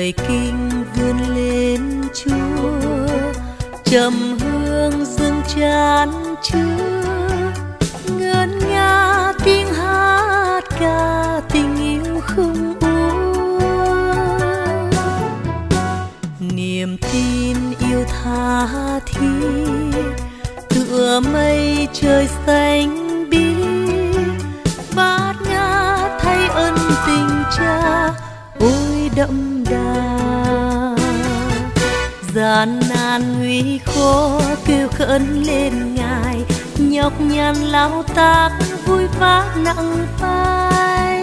lời kinh vươn lên Chúa, trầm hương dâng tràn chứa, ngân nga tiếng hát ca tình yêu không úa. Niềm tin yêu tha thiết tựa mây trời xanh biếc, bát ngát thay ân tình Cha ôi đậm đà. Gian nan nguy khó kêu khẩn lên Ngài, nhọc nhằn lao tác vui vác nặng vai.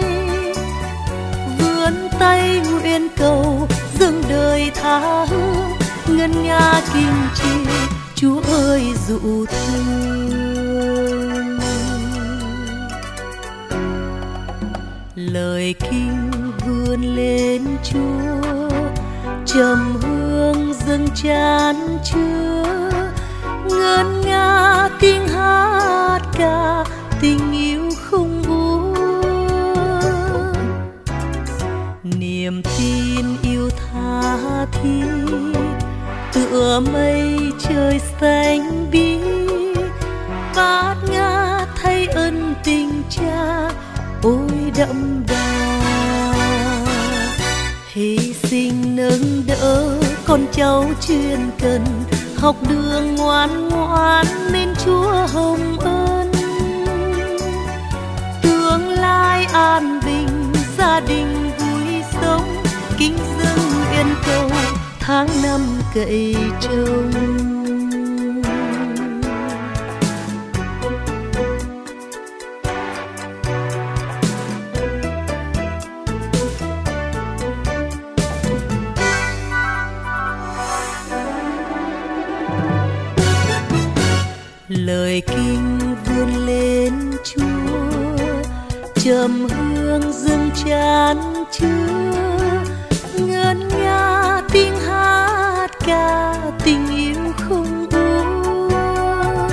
Vươn tay nguyện cầu dâng đời tha hương, ngân nga kim chi Chúa ơi dụ thương. Lời kinh vươn lên Chúa, trầm hương dâng tràn chứa, ngân nga tiếng hát ca tình yêu không úa. Niềm tin yêu tha thiết tựa mây trời xanh biếc, bát ngát thay ân tình Cha ôi đậm đà. Hy sinh nâng đỡ con cháu chuyên cần, học đường ngoan ngoãn nên Chúa hồng ân. Tương lai an bình, gia đình vui sống, kính dâng nguyện cầu tháng năm cậy trông. Lời kinh vươn lên Chúa, trầm hương dâng tràn chứa, ngân nga tiếng hát ca tình yêu không úa.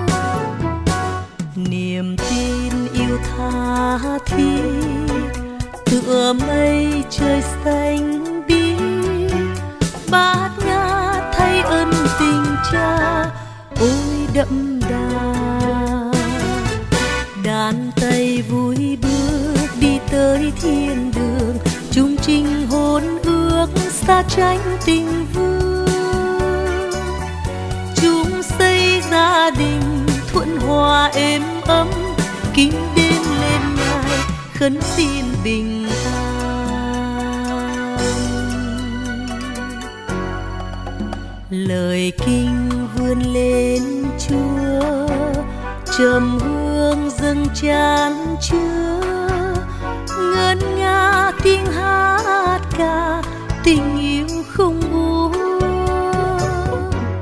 Niềm tin yêu tha thiết tựa mây trời xanh biếc, bát ngát thay ân tình Cha ôi đậm đà. Đàn tay vui bước đi tới thiên đường, chung chinh hôn ước xa tránh tình vương. Chúng xây gia đình thuận hòa êm ấm, kính đến lên Ngài khấn xin bình an. Lời kinh vươn lên Chúa, trầm hương dâng tràn chứa, ngân nga tiếng hát ca tình yêu không úa.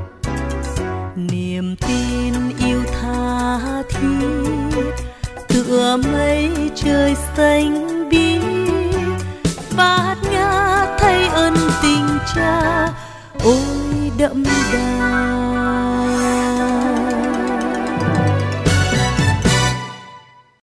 Niềm tin yêu tha thiết tựa mây trời xanh biếc, bát ngát thay ân tình Cha ôi đậm đà.